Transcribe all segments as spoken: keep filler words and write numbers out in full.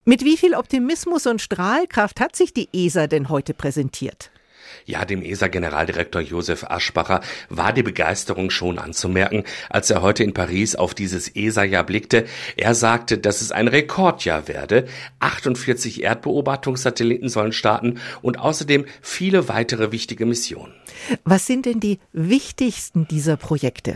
Mit wie viel Optimismus und Strahlkraft hat sich die E S A denn heute präsentiert? Ja, dem E S A-Generaldirektor Josef Aschbacher war die Begeisterung schon anzumerken, als er heute in Paris auf dieses E S A-Jahr blickte. Er sagte, dass es ein Rekordjahr werde. achtundvierzig Erdbeobachtungssatelliten sollen starten und außerdem viele weitere wichtige Missionen. Was sind denn die wichtigsten dieser Projekte?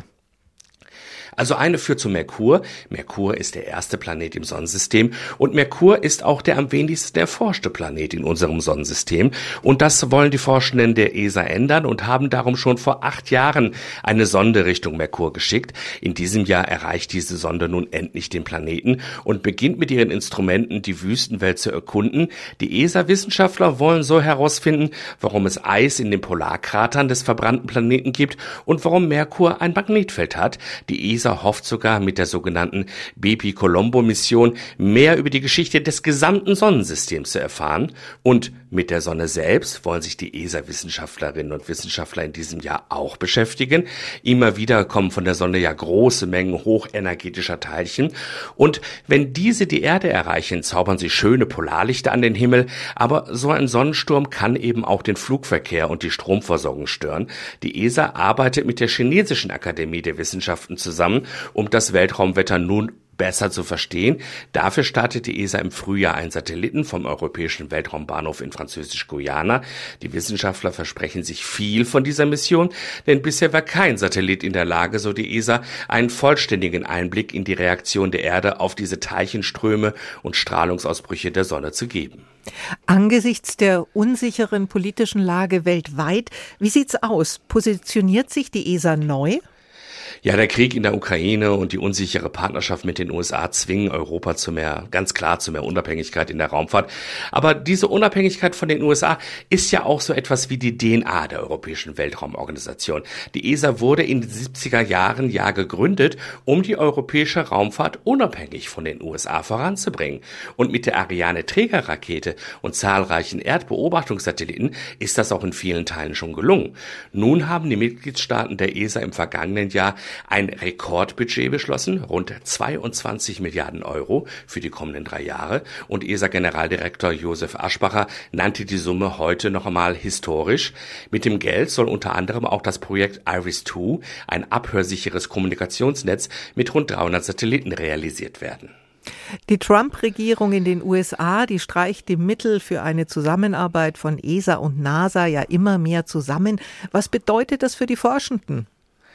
Also eine führt zu Merkur. Merkur ist der erste Planet im Sonnensystem und Merkur ist auch der am wenigsten erforschte Planet in unserem Sonnensystem. Und das wollen die Forschenden der E S A ändern und haben darum schon vor acht Jahren eine Sonde Richtung Merkur geschickt. In diesem Jahr erreicht diese Sonde nun endlich den Planeten und beginnt mit ihren Instrumenten die Wüstenwelt zu erkunden. Die E S A-Wissenschaftler wollen so herausfinden, warum es Eis in den Polarkratern des verbrannten Planeten gibt und warum Merkur ein Magnetfeld hat. Die E S A hofft sogar mit der sogenannten Bepi-Colombo-Mission mehr über die Geschichte des gesamten Sonnensystems zu erfahren. Und mit der Sonne selbst wollen sich die E S A-Wissenschaftlerinnen und Wissenschaftler in diesem Jahr auch beschäftigen. Immer wieder kommen von der Sonne ja große Mengen hochenergetischer Teilchen. Und wenn diese die Erde erreichen, zaubern sie schöne Polarlichter an den Himmel. Aber so ein Sonnensturm kann eben auch den Flugverkehr und die Stromversorgung stören. Die E S A arbeitet mit der chinesischen Akademie der Wissenschaften zusammen, um das Weltraumwetter nun besser zu verstehen. Dafür startet die E S A im Frühjahr einen Satelliten vom Europäischen Weltraumbahnhof in Französisch-Guyana. Die Wissenschaftler versprechen sich viel von dieser Mission, denn bisher war kein Satellit in der Lage, so die E S A, einen vollständigen Einblick in die Reaktion der Erde auf diese Teilchenströme und Strahlungsausbrüche der Sonne zu geben. Angesichts der unsicheren politischen Lage weltweit, wie sieht's aus? Positioniert sich die E S A neu? Ja, der Krieg in der Ukraine und die unsichere Partnerschaft mit den U S A zwingen Europa zu mehr, ganz klar zu mehr Unabhängigkeit in der Raumfahrt. Aber diese Unabhängigkeit von den U S A ist ja auch so etwas wie die D N A der Europäischen Weltraumorganisation. Die E S A wurde in den siebziger Jahren ja gegründet, um die europäische Raumfahrt unabhängig von den U S A voranzubringen. Und mit der Ariane-Trägerrakete und zahlreichen Erdbeobachtungssatelliten ist das auch in vielen Teilen schon gelungen. Nun haben die Mitgliedstaaten der E S A im vergangenen Jahr ein Rekordbudget beschlossen, rund zweiundzwanzig Milliarden Euro für die kommenden drei Jahre. Und E S A-Generaldirektor Josef Aschbacher nannte die Summe heute noch einmal historisch. Mit dem Geld soll unter anderem auch das Projekt IRIS zwei, ein abhörsicheres Kommunikationsnetz mit rund dreihundert Satelliten, realisiert werden. Die Trump-Regierung in den U S A, die streicht die Mittel für eine Zusammenarbeit von E S A und NASA ja immer mehr zusammen. Was bedeutet das für die Forschenden?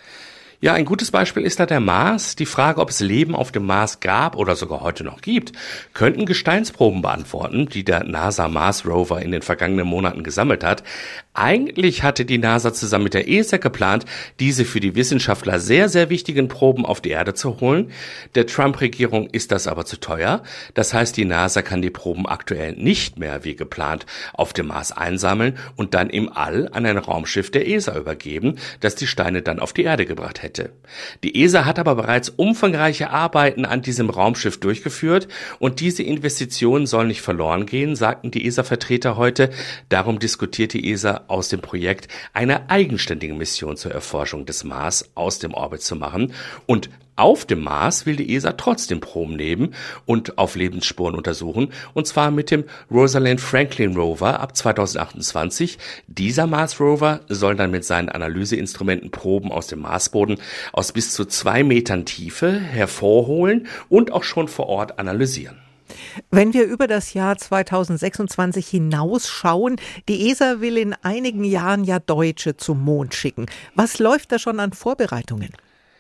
Ja, ein gutes Beispiel ist da der Mars. Die Frage, ob es Leben auf dem Mars gab oder sogar heute noch gibt, könnten Gesteinsproben beantworten, die der NASA-Mars-Rover in den vergangenen Monaten gesammelt hat. Eigentlich hatte die NASA zusammen mit der E S A geplant, diese für die Wissenschaftler sehr, sehr wichtigen Proben auf die Erde zu holen. Der Trump-Regierung ist das aber zu teuer. Das heißt, die NASA kann die Proben aktuell nicht mehr wie geplant auf dem Mars einsammeln und dann im All an ein Raumschiff der E S A übergeben, das die Steine dann auf die Erde gebracht hätte. Die E S A hat aber bereits umfangreiche Arbeiten an diesem Raumschiff durchgeführt und diese Investitionen sollen nicht verloren gehen, sagten die E S A-Vertreter heute. Darum diskutiert die E S A aus dem Projekt, eine eigenständige Mission zur Erforschung des Mars aus dem Orbit zu machen. Und auf dem Mars will die E S A trotzdem Proben nehmen und auf Lebensspuren untersuchen, und zwar mit dem Rosalind Franklin Rover ab zweitausendachtundzwanzig. Dieser Mars-Rover soll dann mit seinen Analyseinstrumenten Proben aus dem Marsboden aus bis zu zwei Metern Tiefe hervorholen und auch schon vor Ort analysieren. Wenn wir über das Jahr zweitausendsechsundzwanzig hinausschauen, die E S A will in einigen Jahren ja Deutsche zum Mond schicken. Was läuft da schon an Vorbereitungen?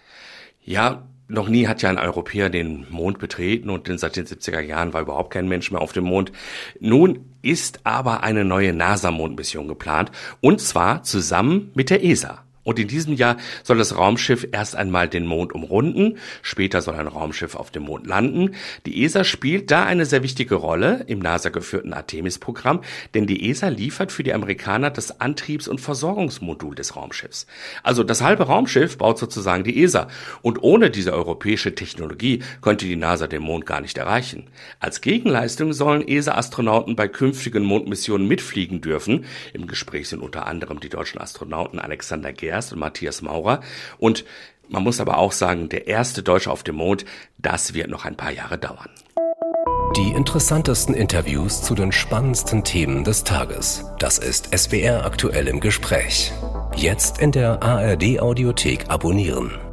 Ja, noch nie hat ja ein Europäer den Mond betreten und seit den siebziger Jahren war überhaupt kein Mensch mehr auf dem Mond. Nun ist aber eine neue NASA-Mondmission geplant, und zwar zusammen mit der E S A. Und in diesem Jahr soll das Raumschiff erst einmal den Mond umrunden, später soll ein Raumschiff auf dem Mond landen. Die E S A spielt da eine sehr wichtige Rolle im NASA-geführten Artemis-Programm, denn die E S A liefert für die Amerikaner das Antriebs- und Versorgungsmodul des Raumschiffs. Also das halbe Raumschiff baut sozusagen die E S A. Und ohne diese europäische Technologie könnte die NASA den Mond gar nicht erreichen. Als Gegenleistung sollen E S A-Astronauten bei künftigen Mondmissionen mitfliegen dürfen. Im Gespräch sind unter anderem die deutschen Astronauten Alexander Gerst und Matthias Maurer. Und man muss aber auch sagen, der erste Deutsche auf dem Mond, das wird noch ein paar Jahre dauern. Die interessantesten Interviews zu den spannendsten Themen des Tages. Das ist S W R aktuell im Gespräch. Jetzt in der A R D Audiothek abonnieren.